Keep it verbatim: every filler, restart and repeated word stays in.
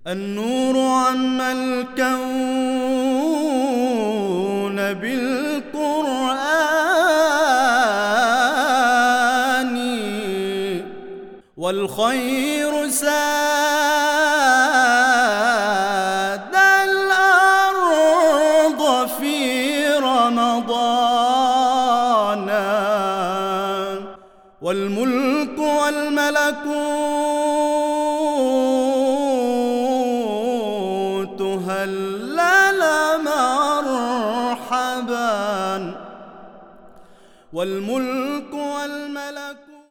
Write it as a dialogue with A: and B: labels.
A: النور عم الكون بالقرآن، والخير ساد الأرض في رمضان، والملك والملكوت هلل مرحبا، والملك